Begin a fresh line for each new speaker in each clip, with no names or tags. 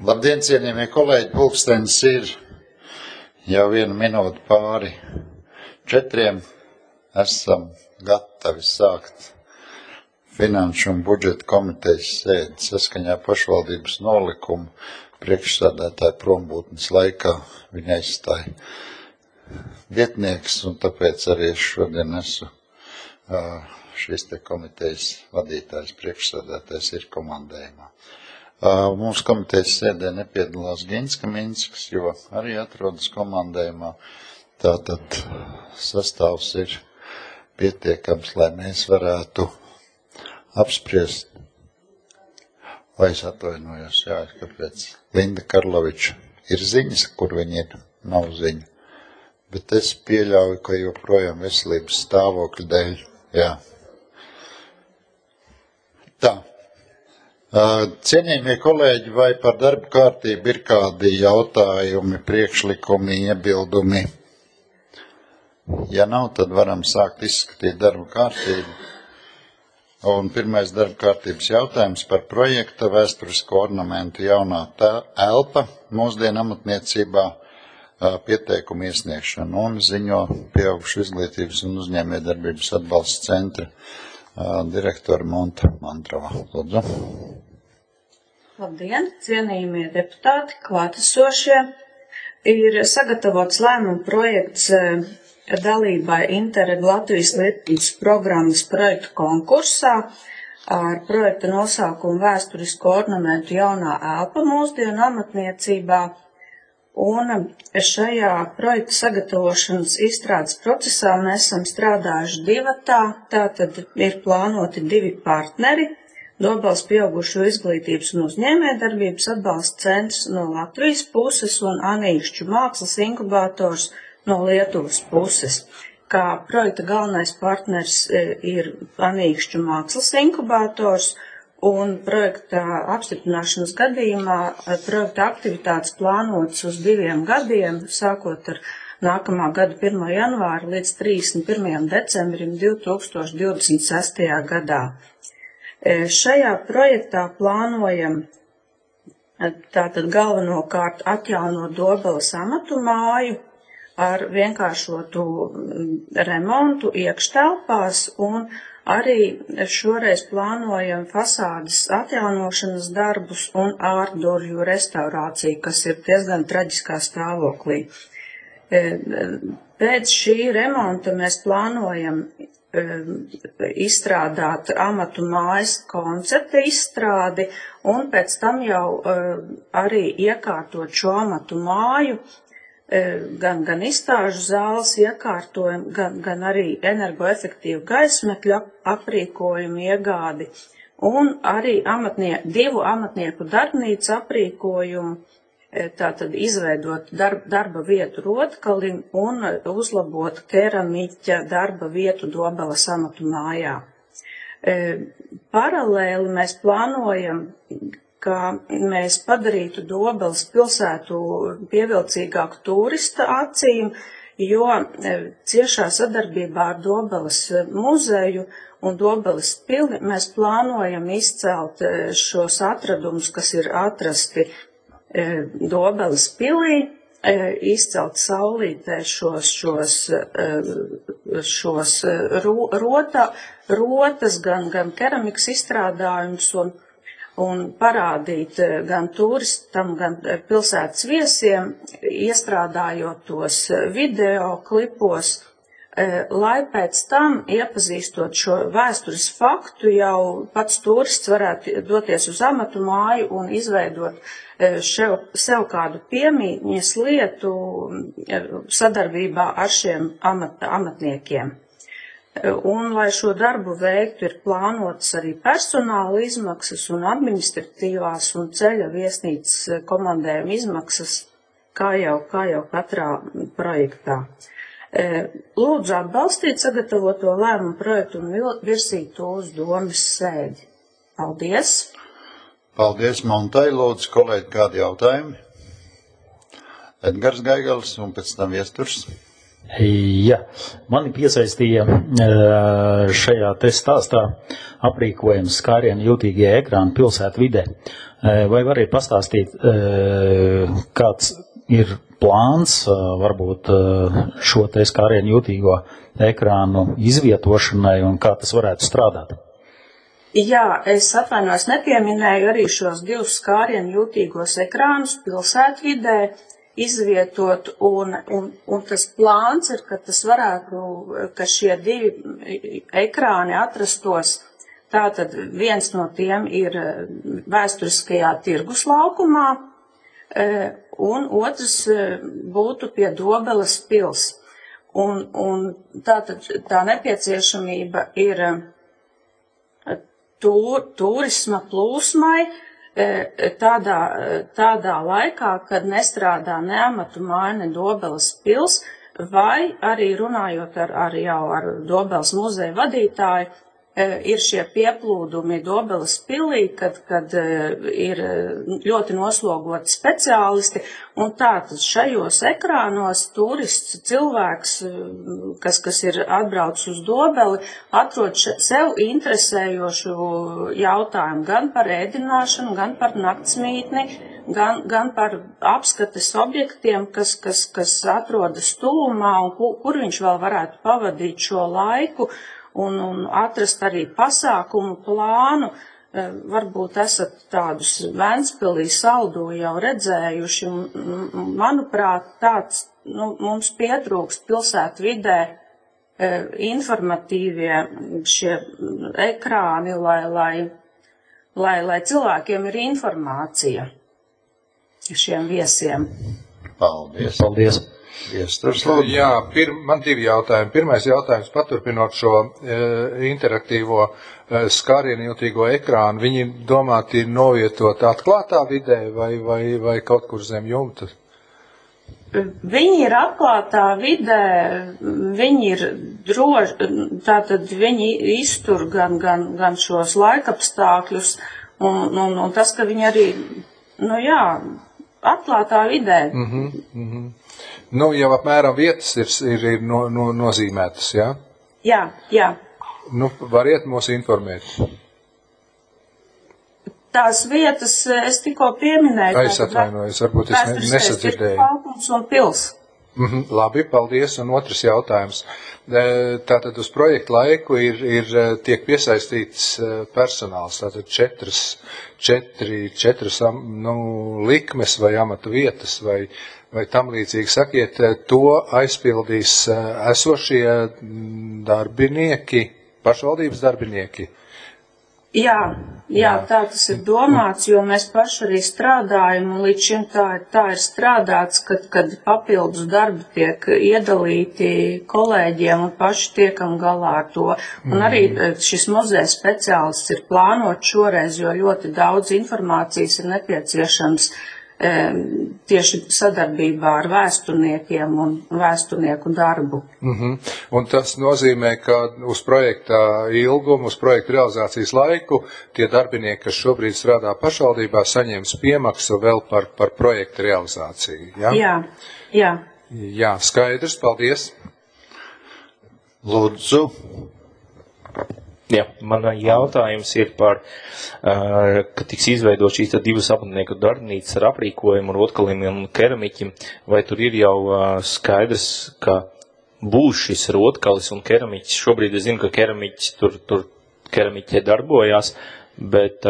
Labdien, cienījamie kolēģi, pulkstenis ir jau 1 minūte pāri 4. Esam gatavi sākt Finanšu un budžeta komitejas sēdi saskaņā pašvaldības nolikumu priekšsēdētāja prombūtnes laikā. Viņa aizstāja vietnieks, un tāpēc arī šodien esmu šīs te komitejas vadītājs, priekšsēdētājs ir komandējumā. Mūsu komitejas sēdē nepiedalās Ginska Minskas, jo arī atrodas komandējumā. Tātad sastāvs ir pietiekams, lai mēs varētu apspriest. Vai es atvainojos, jā, kāpēc Linda Karloviča ir ziņas, kur viņa ir, nav ziņa. Bet es pieļauju, ka joprojām veselības stāvokļa dēļ, jā. Tā. Cienījamie kolēģi, vai par darba kārtību ir kādi jautājumi, priekšlikumi, iebildumi? Ja nav, tad varam sākt izskatīt darba kārtību. Un pirmais darba kārtības jautājums par projekta vēsturisko ornamentu jaunā elpa mūsdienu amatniecībā pieteikumu iesniegšanu un ziņo Pieaugušu izglītības un uzņēmējdarbības atbalsta centra direktora Monta Mantrova. Lūdzu.
Labdien, cienījamie deputāti, klātesošie. Ir sagatavots lēmuma projekts dalībai Interreg Latvijas Lietuvas programmas projektu konkursā ar projekta nosaukumu Vēsturisko ornamentu jaunā elpa mūsdienu amatniecībā. Un šajā projekta sagatavošanas izstrādes procesā mēs esam strādājuši divatā, tātad ir plānoti 2 partneri, Dobels Pieaugušo izglītības un uzņēmējdarbības atbalsta centrs no Latvijas puses un Anīkšķu mākslas inkubators no Lietuvas puses. Kā projekta galvenais partners ir Anīkšķu mākslas inkubators, un projekta apstiprināšanas gadījumā projekta aktivitātes plānotas uz 2 gadiem, sākot ar nākamā gada 1. janvāra līdz 31. decembrim 2026. gadā. Šajā projektā plānojam tātad galvenokārt atjaunot Dobeles amatu māju ar vienkāršotu remontu iekštelpās un arī šoreiz plānojam fasādes atjaunošanas darbus un ārdurju restaurāciju, kas ir diezgan traģiskā stāvoklī. Pēc šī remonta mēs plānojam izstrādāt amatu mājas koncepta izstrādi un pēc tam jau arī iekārtot šo amatu māju, gan izstāžu zāles iekārtojumu, gan arī energoefektīvu gaismekļu aprīkojumu iegādi un arī 2 amatnieku darbnīcu aprīkojumu, tātad izveidot darba vietu Rotkalim un uzlabot keramiķa darba vietu Dobeles amatu mājā. Paralēli mēs plānojam, ka mēs padarītu Dobeles pilsētu pievilcīgāku turista acīm, jo ciešā sadarbībā ar Dobeles muzeju un Dobeles pili mēs plānojam izcelt šos atradumus, kas ir atrasti Dobeles pilī, izcelt saulītē šos rotas, gan keramikas izstrādājumus un parādīt gan turistam, gan pilsētas viesiem, iestrādājot tos video klipos, lai pēc tam, iepazīstot šo vēstures faktu, jau pats turists varētu doties uz amatu māju un izveidot sev kādu piemītņas lietu sadarbībā ar šiem amatniekiem. Un, lai šo darbu veiktu, ir plānotas arī personāla izmaksas un administratīvās un ceļa viesnīcas komandējuma izmaksas, kā jau katrā projektā. Lūdzu atbalstīt sagatavoto lēmumu projektu un virsīt to uz domes sēdi. Paldies!
Paldies, Montai. Lūdzu, kolēģi, kādi jautājumi? Edgars Gaigals un pēc tam Viesturs.
Jā, mani piesaistīja šajā te stāstā aprīkojums skārienu jūtīgie ekrāni pilsētu vidē. Vai variet pastāstīt, kāds ir plāns varbūt šo te skārienu jūtīgo ekrānu izvietošanai un kā tas varētu strādāt?
Jā, es atvainojos, nepieminēju arī šos 2 skārienu jūtīgos ekrānus pilsētvidē izvietot, un tas plāns ir, ka tas varētu, ka šie 2 ekrāni atrastos, tātad viens no tiem ir vēsturiskajā tirgus laukumā, un otrs būtu pie Dobeles pils. Un tātad tā nepieciešamība ir turisma plūsmai, tādā laikā, kad nestrādā ne Amatu māja, ne Dobeles pils, vai arī runājot ar Dobeles muzeja vadītāju, ir šie pieplūdumi Dobeles pilī, kad ir ļoti noslogoti speciālisti, un tātad šajos ekrānos turists cilvēks, kas ir atbraucis uz Dobeli, atrod sev interesējošu jautājumu gan par ēdināšanu, gan par naktsmītni, gan par apskates objektiem, kas atrodas tuvumā un kur viņš vēl varētu pavadīt šo laiku, un atrast arī pasākumu plānu. Varbūt esat tādus Ventspilī saldu jau redzējuši. Manuprāt, tāds mums pietrūkst pilsētu vidē informatīvie šie ekrāni, lai cilvēkiem ir informācija šiem viesiem.
Paldies.
Paldies.
Jā, man 2 jautājumi. Pirmais jautājums, paturpinot šo interaktīvo skārienu jūtīgo ekrānu, viņi domāti novietot atklātā vidē vai kaut kur zem jumta?
Viņi ir atklātā vidē, viņi ir droši, tātad viņi iztur gan šos laikapstākļus, un tas, ka viņi arī, atklātā vidē. Jau
apmēram vietas ir nozīmētas, jā?
Jā.
Variet mūs informēt.
Tās vietas es tikko pieminēju.
Es atvainojos, varbūt es nesadzirdēju.
Laukums un pils.
Labi, paldies. Un otrs jautājums. Tātad uz projektu laiku tiek piesaistīts personāls, tātad 4 likmes vai amatu vietas vai tam līdzīgi. Sakiet, to aizpildīs esošie darbinieki, pašvaldības darbinieki?
Jā, tā tas ir domāts, jo mēs paši arī strādājam, un līdz šim tā ir strādāts, kad papildus darbi tiek iedalīti kolēģiem un paši tiekam galā ar to. Un arī šis muzeja speciālists ir plānots šoreiz, jo ļoti daudz informācijas ir nepieciešams tieši sadarbībā ar vēsturniekiem un vēsturnieku darbu.
Un tas nozīmē, ka uz projekta ilgumu, uz projekta realizācijas laiku tie darbinieki, kas šobrīd strādā pašvaldībā, saņems piemaksu vēl par projekta realizāciju. Ja?
Jā.
Jā, skaidrs, paldies.
Lūdzu.
Jā, man jautājums ir par, ka tiks izveidot šīs 2 apmetnieku darbnīcas ar aprīkojumu Rotkalim un keramiķim, vai tur ir jau skaidrs, ka būs šis Rotkalis un keramiķis? Šobrīd es zinu, ka keramiķis tur keramiķē darbojās, bet,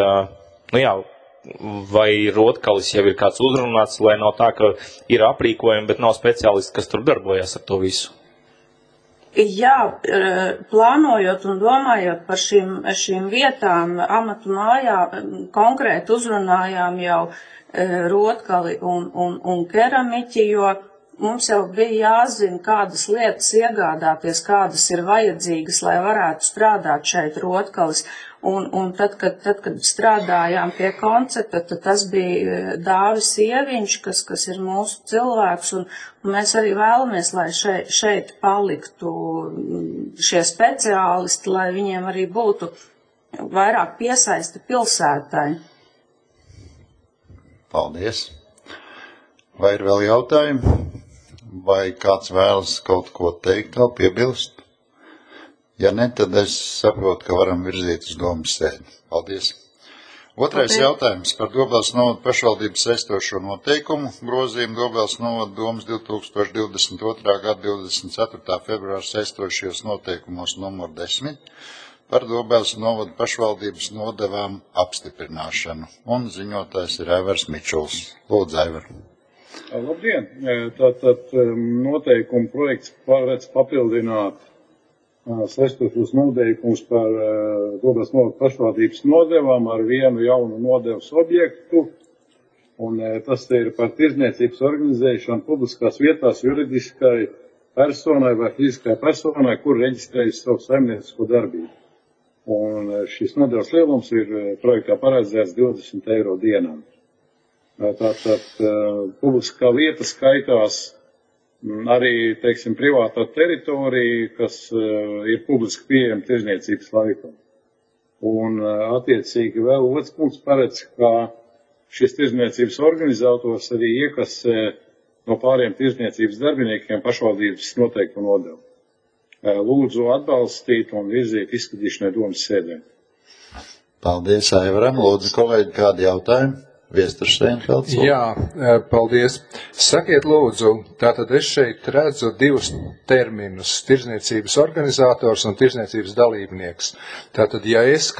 vai Rotkalis jau ir kāds uzrunāts, lai nav tā, ka ir aprīkojumi, bet nav speciālisti, kas tur darbojās ar to visu?
Jā, plānojot un domājot par šīm vietām, amatu mājā konkrēti uzrunājām jau Rotkali un keramiķi, jo mums jau bija jāzina, kādas lietas iegādāties, kādas ir vajadzīgas, lai varētu strādāt šeit Rotkalis. Un tad, kad strādājām pie koncepta, tad tas bija Dāvis Ieviņš, kas ir mūsu cilvēks, un mēs arī vēlamies, lai šeit paliktu šie speciālisti, lai viņiem arī būtu vairāk piesaisti pilsētai.
Paldies. Vai ir vēl jautājumi? vai kāds vēlas kaut ko teikt, vēl piebilst? Ja ne, tad es saprotu, ka varam virzīt uz domas sēdi. Paldies. Otrais jautājums par Dobeles novada pašvaldības saistošo noteikumu grozījumu Dobeles novada domas 2022. gada 24. februāra saistošajos noteikumos numur 10 par Dobeles novada pašvaldības nodevām apstiprināšanu. Un ziņotājs ir Aivars Mičuls. Lūdzu, Aivar.
Labdien! Tātad noteikumu projekts paredz papildināt saistošos noteikumus par Dobeles novada pašvaldības nodevām ar vienu jaunu nodevas objektu. Un tas ir par tirdzniecības organizēšanu publiskās vietās juridiskai personai vai fiziskai personai, kur reģistrējas savu saimniecisko darbību. Un šis nodevas lielums ir projektā paredzēts 20 eiro dienām. Tātad publiskā vieta skaitās arī, teiksim, privātā teritorija, kas ir publiski pieejama tirdzniecības laikā. Un attiecīgi vēl otrs punkts paredz, ka šis tirdzniecības organizators arī iekasē no pāriem tirdzniecības darbiniekiem pašvaldības noteiktu nodevu. Lūdzu atbalstīt un virzīt izskatīšanai domas sēdē.
Paldies, Aivaram. Lūdzu, kolēģi, kādi jautājumi? Viesturs Steinfelds.
Jā, paldies. Sakiet lūdzu, tātad es šeit redzu divus terminus - tirdzniecības organizators un tirdzniecības dalībnieks. Tātad, ja es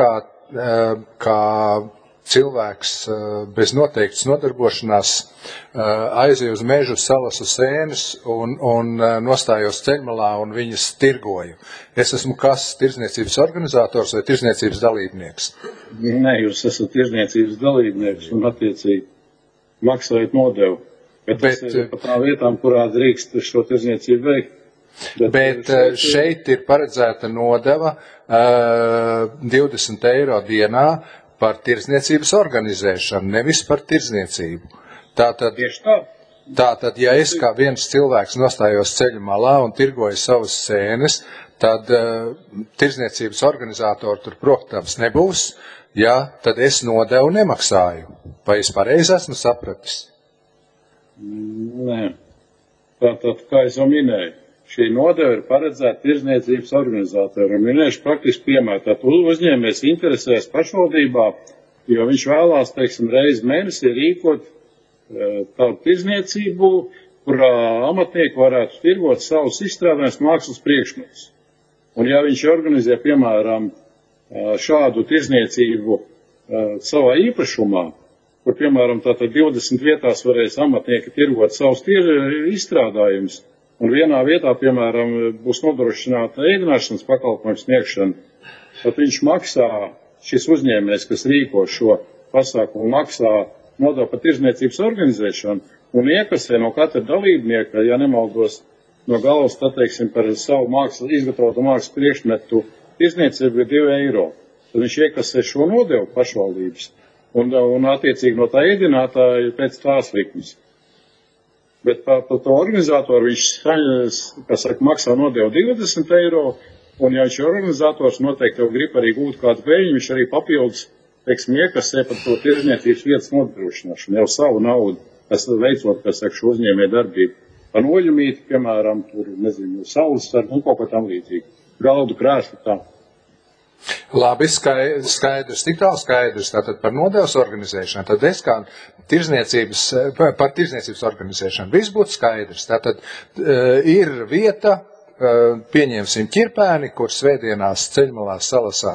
kā cilvēks bez noteiktas nodarbošanās aizēju uz mežu, salasu sēnes un nostājos ceļmalā un viņas tirgoju. Es esmu kas? Tirdzniecības organizators vai tirdzniecības dalībnieks?
Nē, jūs esat tirdzniecības dalībnieks un attiecīgi maksājat nodevu. Bet tas ir pat tā vietām, kurā drīkst šo tirdzniecību veikt.
Bet šeit ir paredzēta nodeva 20 eiro dienā par tirdzniecības organizēšanu, nevis par tirdzniecību. Tātad, ja es kā viens cilvēks nostājos ceļa malā un tirgoju savas sēnes, tad tirdzniecības organizatori tur, protams, nebūs, ja tad es nodevu nemaksāju. Vai es pareizi esmu sapratis?
Nē. Tātad, kā es jau minēju, šī nodeva ir paredzēta tirdzniecības organizatoram. Minēšu praktiski piemēru. Tātad uzņēmējs interesēs pašvaldībā, jo viņš vēlās, teiksim, reizi mēnesī rīkot tādu tirdzniecību, kurā amatnieki varētu tirgot savus izstrādājumus mākslas priekšmetus. Un ja viņš organizē, piemēram, šādu tirdzniecību savā īpašumā, kur, piemēram, tātad 20 vietās varēs amatnieki tirgot savus izstrādājumus, un vienā vietā, piemēram, būs nodrošināta ēdināšanas pakalpojums sniegšana, tad viņš maksā, šis uzņēmējs, kas rīko šo pasākumu, maksā nodevu par tirdzniecības organizēšanu un iekasē no katra dalībnieka, ja nemaldos no galvas, tad, teiksim, par savu izgatavotu mākslas priekšmetu tirdzniecību ir 2 eiro. Tad viņš iekasē šo nodevu pašvaldības un attiecīgi no tā ēdinātāja pēc tās likmes. Bet par to organizatoru viņš, maksā nodevu 20 eiro, un ja viņš ir organizators, noteikti jau grib arī gūt kādu peļņu, viņš arī papildus, teiksim, iekasē par to tirdzniecības vietas nodrošināšanu, jau savu naudu, kas veicot, šo uzņēmēju darbību. Par noļumīti, piemēram, tur, nezinu, saules sargu un kaut ko tam līdzīgi. Galdu krēslu tā.
Labi, skaidrs, tik tālu skaidrs, tātad par nodevas organizēšanu, tad es kā par tirdzniecības organizēšanu, viss būtu skaidrs, tātad ir vieta, pieņemsim ķirpēni, kur svētdienās ceļmalās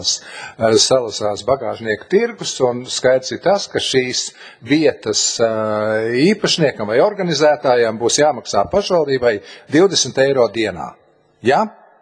salasās bagāžnieku tirgus, un skaidrs ir tas, ka šīs vietas īpašniekam vai organizētājiem būs jāmaksā pašvaldībai 20 eiro dienā. Jā?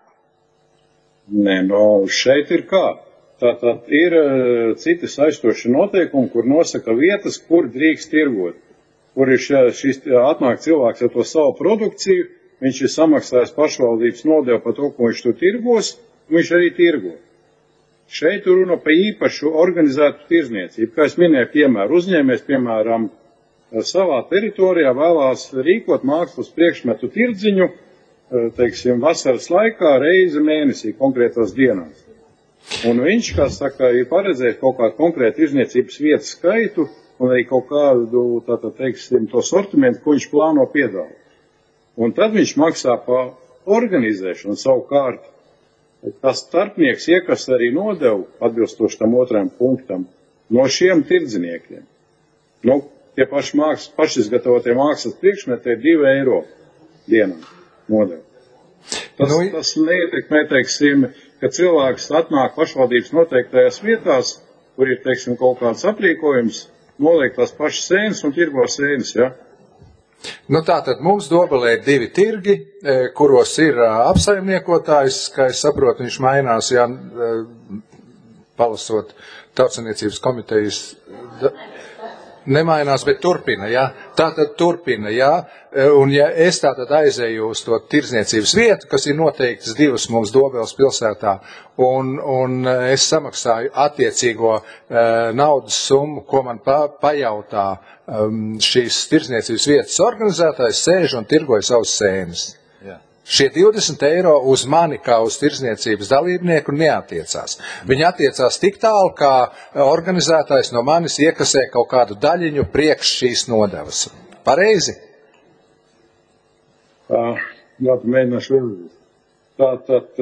Nē, šeit ir kā. Tātad ir citi saistoši noteikumi, kur nosaka vietas, kur drīkst tirgot. Kur ir šis atnāk cilvēks ar to savu produkciju, viņš ir samaksājis pašvaldības nodevu par to, ko viņš tur tirgos, un viņš arī tirgo. Šeit runa par īpašu organizētu tirdzniecību. Kā es minēju, piemēram, uzņēmējs, piemēram, savā teritorijā vēlās rīkot mākslas priekšmetu tirdziņu, teiksim, vasaras laikā reizi mēnesī konkrētās dienās. Un viņš, kā saka, ir paredzējis kaut kādu konkrētu tirdzniecības vietu skaitu un arī kaut kādu, tātad, teiksim, to sortimentu, ko viņš plāno piedāvāt. Un tad viņš maksā par organizēšanu savukārt. Tas starpnieks iekas arī nodevu, atbilstoši tam otram punktam, no šiem tirdziniekiem. Nu, tie pašizgatavotie mākslas priekšmeti ir 2 eiro dienam nodevu. Tas neietekmē, teiksim, ka cilvēks atnāk pašvaldības noteiktajās vietās, kur ir, teiksim, kaut kāds aprīkojums, noliek tās pašas sēnes un tirgo sēnes, ja?
Nu, tātad mums Dobelē ir 2 tirgi, kuros ir apsaimniekotājs, kā es saprotu, viņš mainās, jā, palasot Tautsaniecības komitejas, nemainās, bet turpina, jā. Tātad turpina, jā. Un ja es tātad aizēju uz to tirdzniecības vietu, kas ir noteiktas 2 mums Dobeles pilsētā, un es samaksāju attiecīgo naudas summu, ko man pajautā šīs tirdzniecības vietas organizētājs, sēž un tirgoja savus sēnes. Šie 20 eiro uz mani kā uz tirdzniecības dalībnieku neatiecās. Viņi attiecās tik tālu, kā organizētājs no manis iekasē kaut kādu daļiņu priekš šīs nodevas. Pareizi?
Jā, mēģināšu vēlreiz. Tātad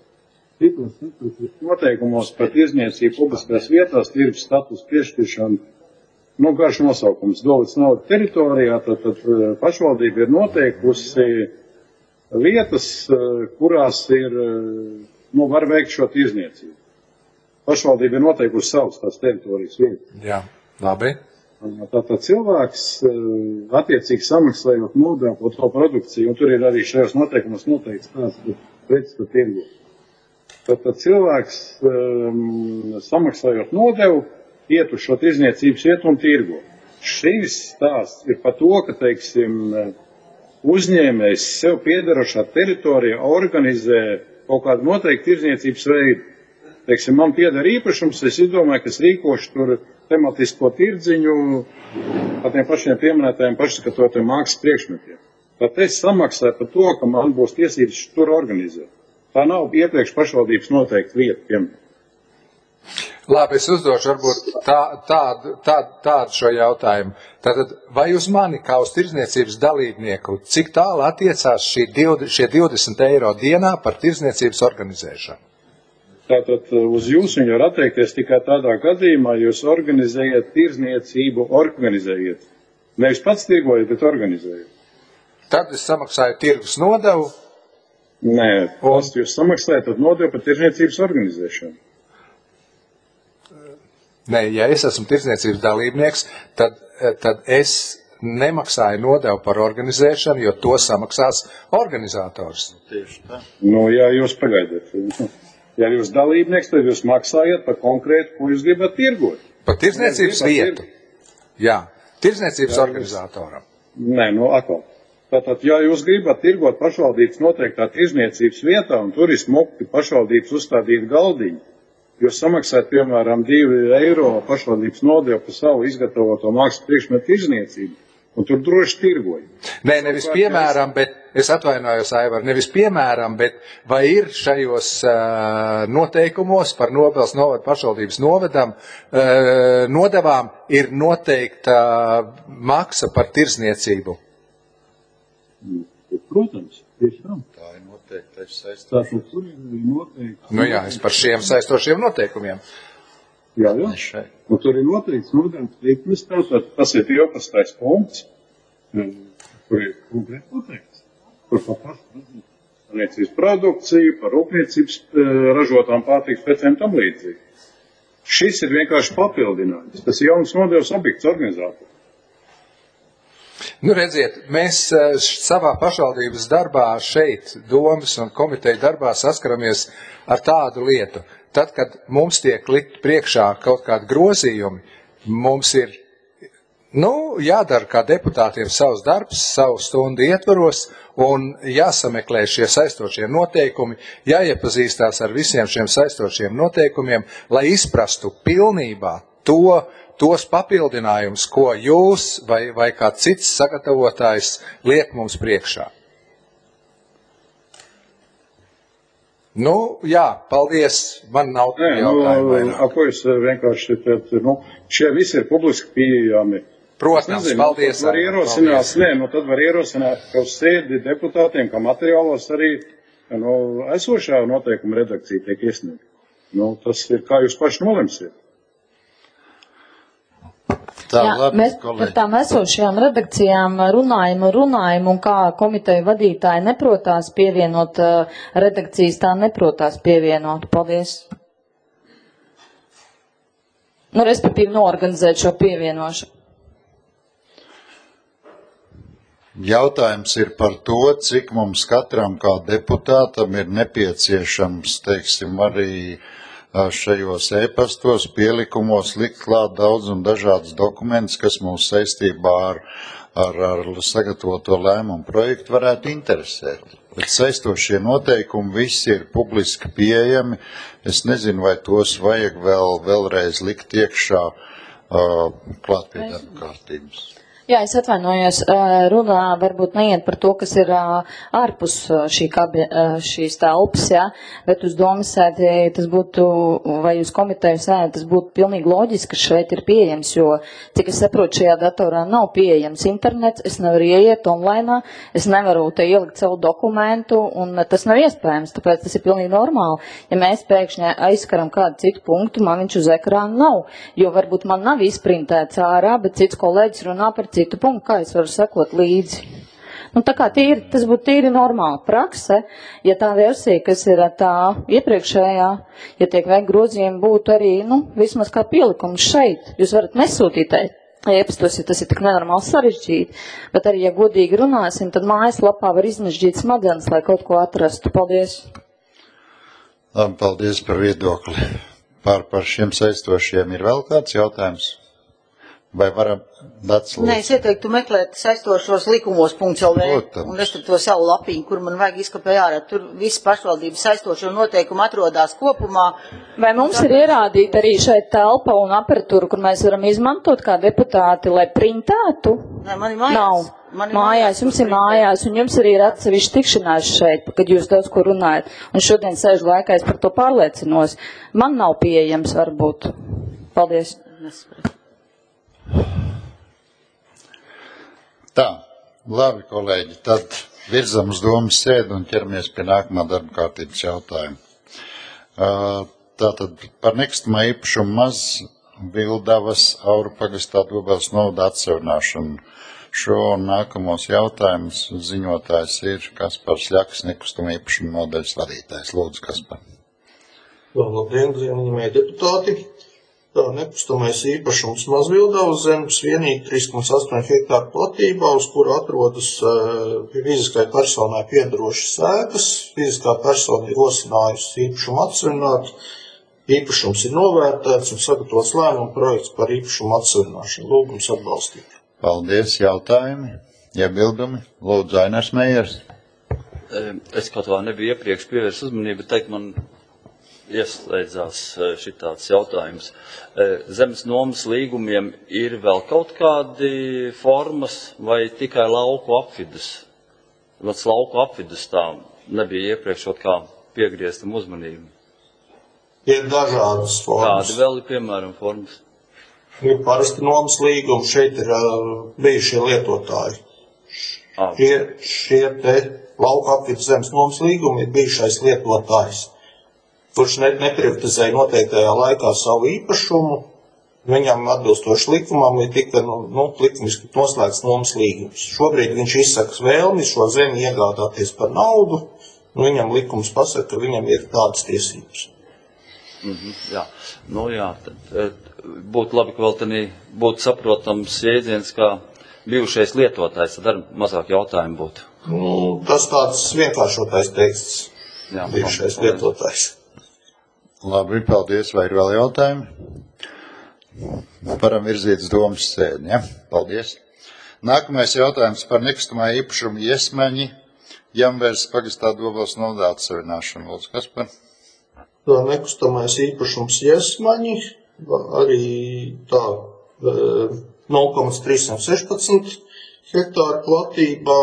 noteikumos par tirdzniecību publiskās vietās tirgus status piešķiršanu, nu, garš nosaukums, Dobeles novada teritorijā, tad pašvaldība ir noteikusi vietas, kurās ir, nu, var veikt šo tirdzniecību. Pašvaldība ir noteikusi savas tās teritorijas vietas.
Jā, labi.
Tātad cilvēks attiecīgi samaksājot nodevu par to produkciju, un tur ir arī šajos noteikumos noteikts tāds preces par tirgu. Tātad cilvēks samaksājot nodevu iet uz šo tirdzniecības vietu un tirgo. Šīs stāsts ir par to, ka, teiksim, uzņēmējs sev piederošā teritorija organizē kaut kādu noteiktu tirdzniecības veidu. Teiksim, man pieder īpašums, es izdomāju, ka es rīkošu tur tematisko tirdziņu par tiem pašiem pieminētajiem pašizgatavotiem mākslas priekšmetiem. Tad es samaksāju par to, ka man būs tiesības tur organizēt. Tā nav iepriekš pašvaldības noteikta vieta, piemēram.
Labi, es uzdošu varbūt tādu šo jautājumu. Tātad, vai uz mani kā uz tirdzniecības dalībnieku, cik tālu attiecās šie 20 eiro dienā par tirdzniecības organizēšanu?
Tātad uz jūs viņu var atteikties tikai tādā gadījumā, jūs organizējat tirdzniecību, organizējiet. Nevis pats tirgojat, bet organizējat.
Tad es samaksāju tirgus nodevu?
Nē, jūs samaksājat tad nodevu par tirdzniecības organizēšanu.
Nē, ja es esmu tirdzniecības dalībnieks, tad es nemaksāju nodevu par organizēšanu, jo to samaksās organizators.
Tieši tā.
Nu, jā, jūs pagaidiet. Ja jūs dalībnieks, tad jūs maksājat par konkrētu, ko jūs gribat tirgot.
Par tirdzniecības vietu. Jā, tirdzniecības organizatoram.
Nē, nu atkal. Tātad, ja jūs gribat tirgot pašvaldības noteiktā tirdzniecības vietā un tur ir smuki pašvaldības uzstādīt galdiņu, jūs samaksājat, piemēram, 2 eiro pašvaldības nodevu par savu izgatavoto mākslas priekšmetu tirdzniecību, un tur droši tirgoja.
Nē, nevis piemēram, bet, es atvainojos, Aivar, nevis piemēram, bet vai ir šajos noteikumos par Dobeles novada pašvaldības nodevām ir noteikta maksa par tirdzniecību?
Protams, tieši tā.
Tā ir noteiktais saistošs.
Tātad tur ir noteikti.
Nu jā, es par šiem saistošiem noteikumiem.
Jā. Un tur ir noteikts nodevis likmes, tātad tas ir 12. punkts, kur ir konkrēti noteikts. Kur par pašu produkciju, par rūpniecības ražotām pārtikas precēm tam līdzīgi. Šis ir vienkārši papildinājums. Tas ir jauns nodevs objekts organizātori.
Nu, redziet, mēs savā pašvaldības darbā šeit, domas un komiteja darbā saskaramies ar tādu lietu. Tad, kad mums tiek likt priekšā kaut kādi grozījumi, mums ir, jādara kā deputātiem savs darbs, savu stundu ietvaros un jāsameklē šie saistošie noteikumi, jāiepazīstās ar visiem šiem saistošiem noteikumiem, lai izprastu pilnībā tos papildinājumus, ko jūs vai kāds cits sagatavotājs liek mums priekšā. Nu, jā, paldies, man nav jautājumu vairāk.
Ko es vienkārši, šie visi ir publiski pieejami
Protams, paldies.
Var ierosināt, tad var ierosināt, ka uz sēdi deputātiem, kā materiālos arī esošā noteikuma redakcija tiek iesniegta. Tas ir, kā jūs paši nolemsiet.
Tā,
Jā,
labi,
mēs
kolēģi.
par tām esošajām redakcijām runājam, un kā komiteju vadītāji neprotās pievienot redakcijas, tā neprotās pievienot. Paldies. Respektīvi, noorganizēt šo pievienošanu.
Jautājums ir par to, cik mums katram kā deputātam ir nepieciešams, teiksim, arī šajos e-pastos, pielikumos likt klāt daudz un dažādas dokumentus, kas mūs saistībā ar sagatavoto lēmumu projektu varētu interesēt. Bet saistošie noteikumi visi ir publiski pieejami. Es nezinu, vai tos vajag vēlreiz likt iekšā klāt pie darba kārtības.
Jā, es atvainojos, runā varbūt neiet par to, kas ir ārpus šīs telpas, jā, bet uz domas sēdi tas būtu, vai uz komiteju sēdi, tas būtu pilnīgi loģiski, ka šeit ir pieejams, jo, cik es saprotu, šajā datorā nav pieejams internets, es nevaru ieiet online, es nevaru te ielikt savu dokumentu, un tas nav iespējams, tāpēc tas ir pilnīgi normāli. Ja mēs pēkšņi aizskaram kādu citu punktu, man viņš uz ekrāna nav, jo varbūt man nav izprintēts ārā, bet cits kolēģis runā par citu punktu, kā es varu sekot līdzi. Tā kā tas būtu tīri normāla prakse, ja tā versija, kas ir tā iepriekšējā, ja tiek veikt grozījumi, būtu arī, vismaz kā pielikums šeit. Jūs varat nesūtīt e-pastos, ja tas ir tik nenormāli sarežģīti, bet arī, ja godīgi runāsim, tad mājaslapā var izmežģīt smadzenes, lai kaut ko atrastu. Paldies.
Labi, paldies par viedokli. Par šiem saistošiem ir vēl kāds jautājums? Vai varam Dats lūdzu?
Nē, es ieteiktu meklēt saistošos likumos .lv, un es tur to savu lapiņu, kur man vajag izkopēt ārā. Tur visi pašvaldības saistošo noteikumu atrodās kopumā.
Vai mums ir ierādīta arī šeit telpa un aparatūra, kur mēs varam izmantot kā deputāti, lai printētu?
Nē, man ir mājās.
Nav. Mājās, jums ir mājās, un jums arī ir atsevišķi tikšanās šeit, kad jūs daudz ko runājat. Un šodien sēžu laikā es par to pārliecinos. Man nav pieejams varbūt. Paldies.
Tā, labi, kolēģi, tad virzam uz domas sēdi un ķeramies pie nākamā darba kārtības jautājuma. Tātad par nekustamā īpašumu Mazvildavas Auru pagastā Dobels novada atsevināšanu. Šo un nākamos jautājumus ziņotājs ir Kaspars Ļaks, nekustamā īpašuma nodaļas vadītājs. Lūdzu, Kaspar.
Labdien, cienījamie deputāti. Nekustamais īpašums Mazvildavas zemes vienīgi 3,8 hektāru platībā, uz kuru atrodas fiziskai personai piedarošas ēkas. Fiziskā persona ir rosinājusi īpašumu atsevināt. Īpašums ir novērtēts un sagatavots lēmuma projekts par īpašumu atsevināšanu. Lūgums atbalstīt.
Paldies, jautājumi, iebildumi. Lūdzu, Ainars Meijers.
Es kaut kā nebiju iepriekš pievērs uzmanību, bet teikt man ieslēdzās šitāds jautājums. Zemes nomas līgumiem ir vēl kaut kādi formas vai tikai lauku apvidus? Vats lauku apvidus tā nebija iepriekš kaut kā piegrieztam uzmanību.
Ir dažādas formas.
Kādi vēl ir, piemēram, formas?
Ir parasti nomas līgumi, šeit ir bijušie lietotāji. Šie te lauku apvidus zemes nomas līgumi ir bijušais lietotājs, kurš neprivatizēja noteiktajā laikā savu īpašumu, viņam atbilstoši likumam ir tika likumiski noslēgts nomas līgums. Šobrīd viņš izsaka vēlmi šo zemi iegādāties par naudu, viņam likums pasaka, ka viņam ir tādas tiesības.
Jā, tad būtu labi, ka vēl tādī būtu saprotams jēdziens, kā bijušais lietotājs, tad arī mazāk jautājumu būtu.
Tas tāds vienkāršotais teksts, bijušais lietotājs.
Labi, paldies. Vai ir vēl jautājumi? Varam virzīt uz domas sēdi, ja? Paldies. Nākamais jautājums par nekustamā īpašumu Iesmaņi, Jamvērs pagastā Dobels novada atsevināšanu. Lūdzu, Kaspar.
Nekustamais īpašums Iesmaņi, arī tā 0,316 hektāru platībā.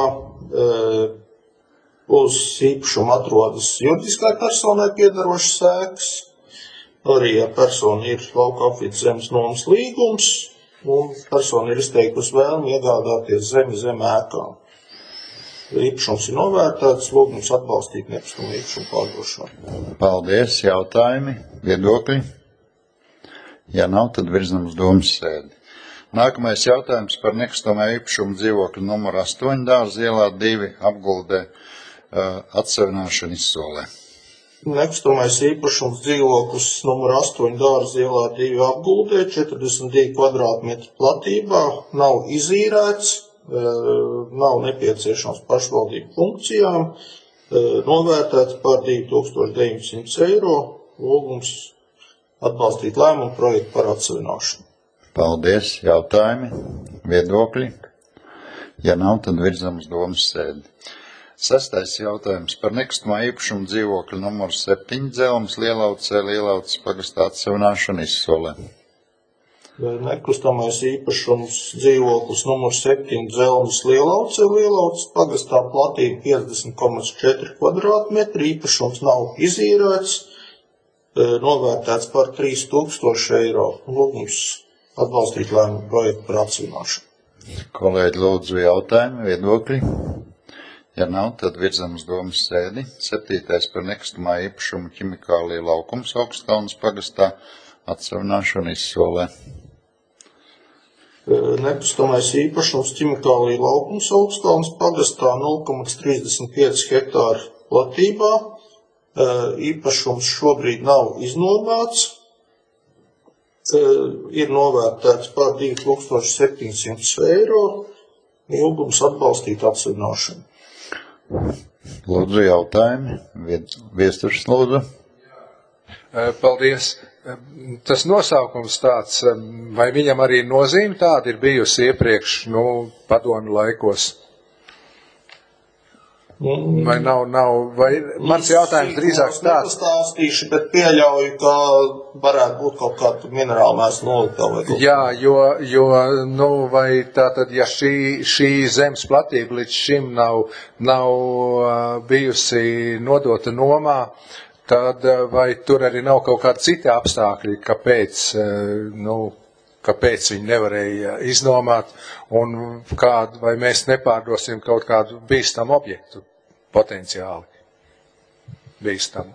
Uz īpašumu atrodas juridiskai personai piedarošas ēkas. Arī ar personu ir lauka apvidus zemes nomas līgums. un persona ir izteikusi vēlmi iegādāties zemi zem ēkām. Īpašums ir novērtēts, lūgums atbalstīt nekustamo īpašumu pārdošanu.
Paldies, jautājumi, viedokļi. Ja nav, tad virzam uz domas sēdi. Nākamais jautājums par nekustamo īpašumu dzīvokļu numuru 8 Dārza ielā 2 apguldē atsevināšanu izsolē.
Nekustamais īpašums dzīvoklis numur 8 Dārza ielā 2 apguldē, 42 kvadrātmetru platībā, nav izīrēts, nav nepieciešams pašvaldību funkcijām, novērtēts par 2900 eiro, lūgums atbalstīt lēmumu projektu par atsevināšanu.
Paldies, jautājumi, viedokļi. Ja nav, tad virzam uz domas sēdi. 6. jautājums par nekustamā īpašumu dzīvokļu numuru 7 Dzelmas Lielaucē Lielauces pagastā atsevināšanu izsolē.
Nekustamais īpašums dzīvoklis numur 7 Dzelmas Lielaucē Lielauces pagastā platība 50,4 kvadrātmetri, īpašums nav izīrēts, novērtēts par 3000 eiro. Lūgums atbalstīt lēmumu projektu par atsevināšanu.
Kolēģi, lūdzu jautājumi, viedokļi. Ja nav, tad virzam uz domas sēdi. 7. par nekustamā īpašumu ķimikālija laukums Augstkalnas pagastā atsevināšanu izsolē.
Nekustamais īpašums ķimikālija laukums Augstkalnas pagastā 0,35 hektāru platībā. Īpašums šobrīd nav iznomāts, ir novērtēts par 2700 eiro, lūgums atbalstīt atsevināšanu.
Lūdzu jautājumi, Viesturs lūdzu.
Paldies. Tas nosaukums tāds, vai viņam arī nozīme tāda ir bijusi iepriekš, padomju laikos? Vai nav, vai mans jautājums drīzāk tāds?
Nepastāstīšu, bet pieļauju, ka varētu būt kaut kāda minerāla mēsla noliktava.
Jā, jo, vai tātad, ja šī zemes platība līdz šim nav bijusi nodota nomā, tad vai tur arī nav kaut kādi citi apstākļi, kāpēc viņi nevarēja iznomāt, un vai mēs nepārdosim kaut kādu bīstamu objektu, potenciāli bīstamu?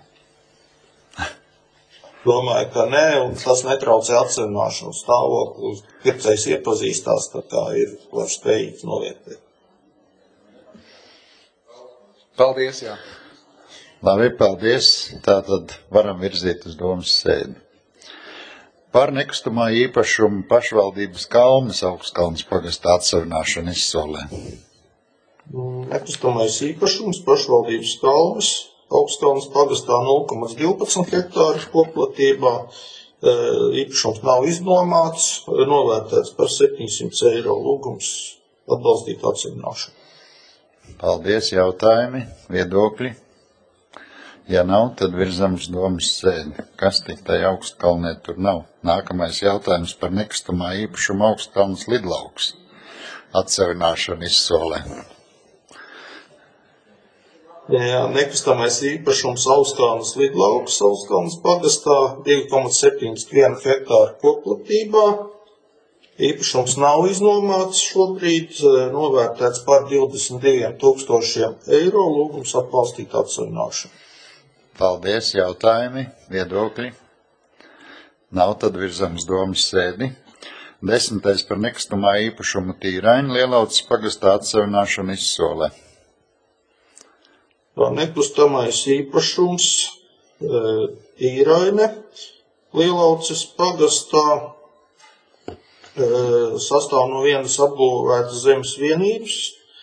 Domāju, ka nē, un tas netraucē atsevināšanu stāvokli. Pircējs iepazīstās, tā kā ir spējīgs novērtēt.
Paldies, jā.
Labi, paldies. Tātad varam virzīt uz domas sēdi. Par nekustamā īpašumu pašvaldības Kalmes Augstkalnas pagastā atsevināšanu izsolē.
Nekustamais īpašums pašvaldības Kalmes Augstkalnas pagastā 0,12 hektāru koplatībā. Īpašums nav iznomāts, novērtēts par 700 eiro, lūgums atbalstīt atsevināšanu.
Paldies, jautājumi, viedokļi. Ja nav, tad virzam uz domas sēdi. Kas tik tai Augstkalnē tur nav? Nākamais jautājums par nekustamā īpašumu Augstkalnas lidlauks atsevināšanu izsolē.
Jā, nekustamais īpašums Augstkalnas lidlauks Augstkalnas pagastā 2,71 hektāru koplatībā. Īpašums nav iznomāts šobrīd, novērtēts par 22,000 eiro, lūgums atbalstīt atsevināšanu.
Paldies, jautājumi, viedokļi. Nav, tad virzam uz domas sēdi. 10. par nekustamā īpašumu Tīraini Lielauces pagastā atsevināšanu izsolē.
Nekustamais īpašums Tīraine Lielauces pagastā sastāv no vienas apbūvētas zemes vienības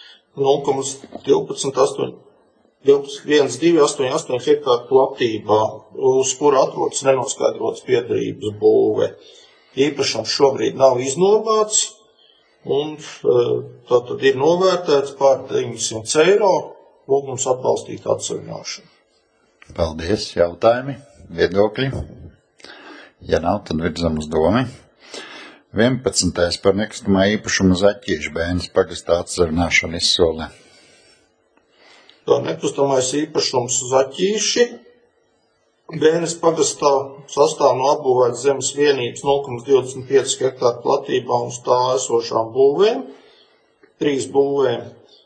1,288 hektāru platībā, uz kura atrodas nenoskaidrotas piedarības būve. Īpašums šobrīd nav iznomāts, un tātad ir novērtēts par 900 eiro, lūgums atbalstīt atsevināšanu.
Paldies, jautājumi, viedokļi. Ja nav, tad virzam uz domu. 11. par nekustamā īpašumu Zaķīšu Bēnes pagastā atsevināšanu izsolē.
Nekustamais īpašums Zaķīši Bēnes pagastā sastāv no apbūvētas zemes vienības 0,25 hektāru platībā un uz tā esošām būvēm, 3 būvēm.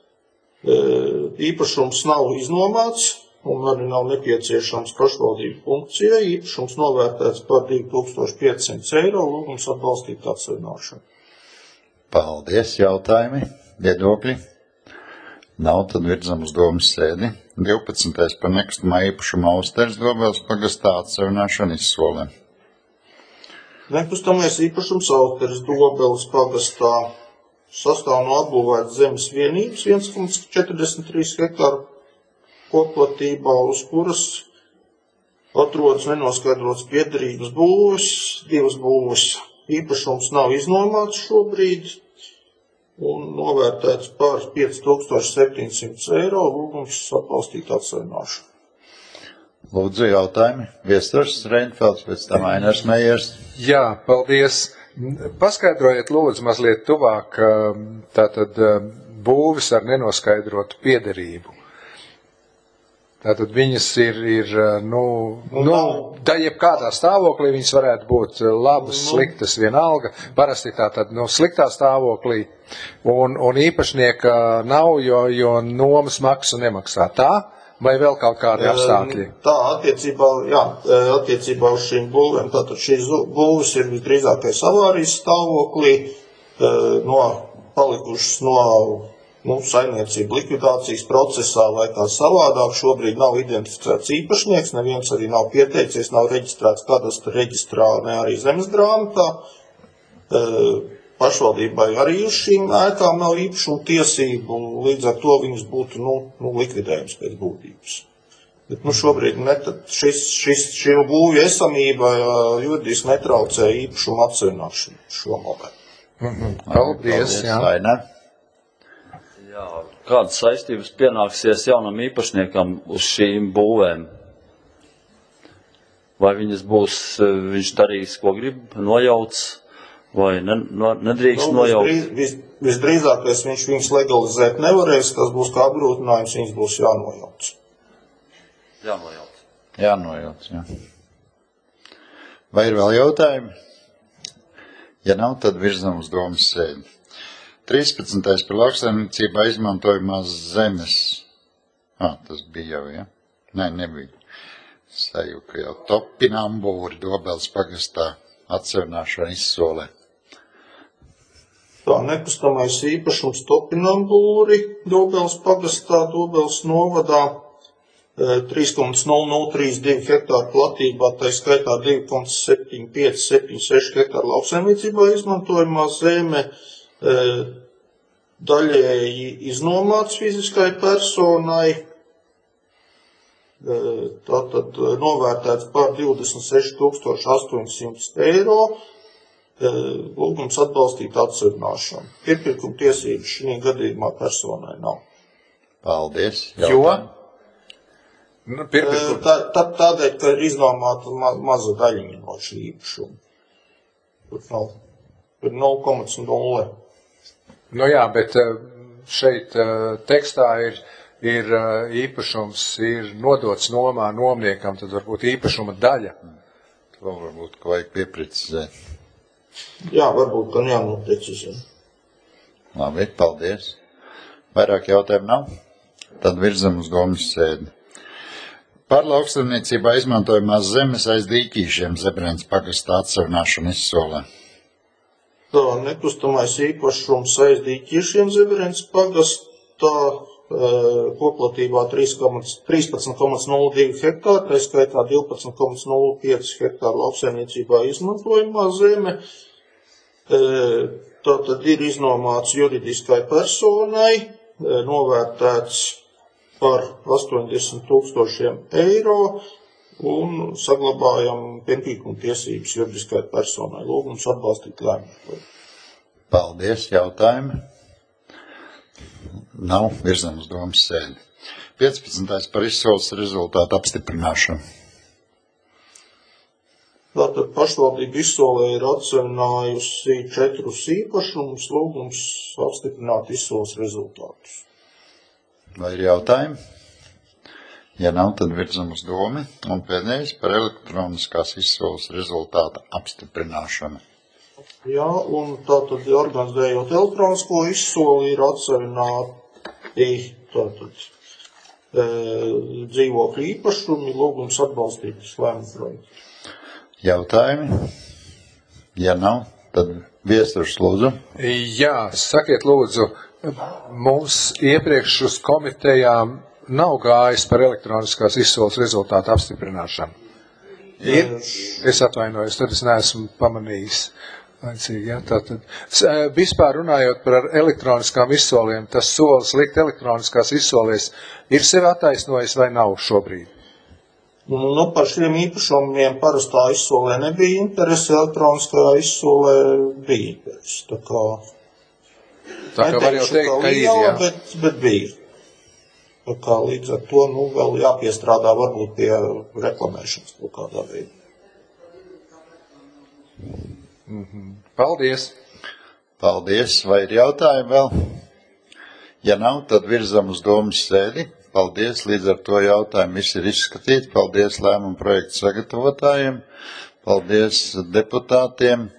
Īpašums nav iznomāts un arī nav nepieciešams pašvaldību funkcijai. Īpašums novērtēts par 2500 eiro, lūgums atbalstīt atsevināšanu.
Paldies, jautājumi, viedokļi. Nav, tad virzam uz domas sēdi. 12. par nekustamā īpašuma Austeres Dobeles pagastā atsevināšanu izsolē.
Nekustamais īpašums Austeres Dobeles pagastā sastāv no apbūvētas zemes vienības 1,43 hektāru koplatībā, uz kuras atrodas nenoskaidrotas piederības būves, 2 būves. Īpašums nav iznomāts šobrīd un novērtēts par 5700 eiro, lūgums atbalstīt atsevināšanu.
Lūdzu, jautājumi. Viesturs Reinfelds, pēc tam Ainars Mejers.
Jā, paldies. Paskaidrojiet lūdzu mazliet tuvāk tātad būvis ar nenoskaidrotu piederību. Tātad viņas ir da jebkādā stāvoklī viņas varētu būt labas, sliktas, vienalga. Parasti tātad sliktā stāvoklī un īpašnieka nav, jo nomas maksu nemaksā. Tā? Vai vēl kaut kādi apstākļi?
Tā, attiecībā uz šīm būvēm. Tātad šīs būves ir visdrīzākais avārijas stāvoklī, palikušas no saimniecība likvidācijas procesā vai kā savādāk. Šobrīd nav identificēts īpašnieks, neviens arī nav pieteicies, nav reģistrēts kadastra reģistrā, ne arī zemes grāmatā. Pašvaldībai arī uz šīm ēkām nav īpašuma tiesību, un līdz ar to viņas būtu likvidējums pēc būtības. Bet šobrīd šī būvju esamība juridiski netraucē īpašuma atsevināšanu šo momentu.
Paldies, jā.
Jā, kādas saistības pienāksies jaunam īpašniekam uz šīm būvēm? Vai viņas būs, viņš darīs, ko grib, nojauts, vai nedrīkst nojaukt?
Visdrīzākais viņš viņas legalizēt nevarēs, tas būs kā apgrūtinājums, viņas būs jānojauts.
Jānojauts, jā. Vai ir vēl jautājumi? Ja nav, tad virzam uz domas sēdi. 13. par lauksaimniecībā izmantojamās zemes. Tas bija jau, ja? Nē, nebija. Sajūka jau Topinambūri Dobeles pagastā atsevināšana izsolē.
Tā, nekustamais īpašums Topinambūri Dobeles pagastā, Dobeles novadā, 3,0032 hektāru platībā, tā skaitā 2,7576 hektāru lauksaimniecībā izmantojamā zeme, daļēji iznomāts fiziskai personai, tātad novērtēts par 26,800 eiro, lūgums atbalstīt atsevināšanu. Iepirkuma tiesības šī gadījumā personai nav.
Paldies.
Jo?
Tādēļ, ka ir iznomāta maza daļiņa no šī īpašuma. Tur 0,0.
Jā, bet šeit tekstā ir īpašums, ir nodots nomā nomniekam, tad varbūt īpašuma daļa.
To varbūt vajag pieprecizēt.
Jā, varbūt, ka jānoprecizē.
Labi, paldies. Vairāk jautājumu nav? Tad virzam uz domas sēdi. Par lauksaimniecībā izmantojamās zemes aiz dīķīšiem Zebrens pagastā atsevināšanu izsolē.
Tā, nekustamais īpašums aiz dīķīšiem Zebrens pagastā, koplatībā 13,02 hektāru, tā skaitā 12,05 hektāru lauksaimniecībā izmantojamā zeme. Tātad ir iznomāts juridiskai personai, novērtēts par 80,000 eiro un saglabājam pienpīkuma tiesības juridiskai personai. Lūgums atbalstīt lēmumu.
Paldies, jautājumi. Nav, virzam uz domas sēdi. 15. par izsoles rezultātu apstiprināšanu.
Tātad pašvaldība izsolē ir atsevinājusi 4 īpašumus, lūgums apstiprināt izsoles rezultātus.
Vai ir jautājumi? Ja nav, tad virzam uz domu. Un pēdējais par elektroniskās izsoles rezultāta apstiprināšanu.
Jā, un tātad organizējot elektronisko izsoli ir atsevināti tātad dzīvokļu īpašumi, lūgums atbalstīt lēmumu projektu.
Jautājumi? Ja nav, tad Viesturs lūdzu.
Jā, sakiet lūdzu, mums iepriekš uz komitejām nav gājis par elektroniskās izsoles rezultātu apstiprināšanu. Ir? Es atvainojos, tad es neesmu pamanījis. Laicīgi, ja, tātad. Vispār runājot par elektroniskām izsoliem, tas solis likt elektroniskās izsolēs ir sevi attaisnojis vai nav šobrīd?
Nu, par šiem īpašumiem parastā izsolē nebija interesi, elektroniskā izsolē bija interesi. Tā kā
var jau teikt, ka ir, jā.
Bet bija. Tā kā līdz ar to, vēl jāpiestrādā varbūt pie reklamēšanas kaut kādā veidā.
Paldies!
Paldies! Vai ir jautājumi vēl? Ja nav, tad virzam uz domas sēdi. Paldies! Līdz ar to jautājumi visi ir izskatīti. Paldies lēmumu projektu sagatavotājiem. Paldies deputātiem.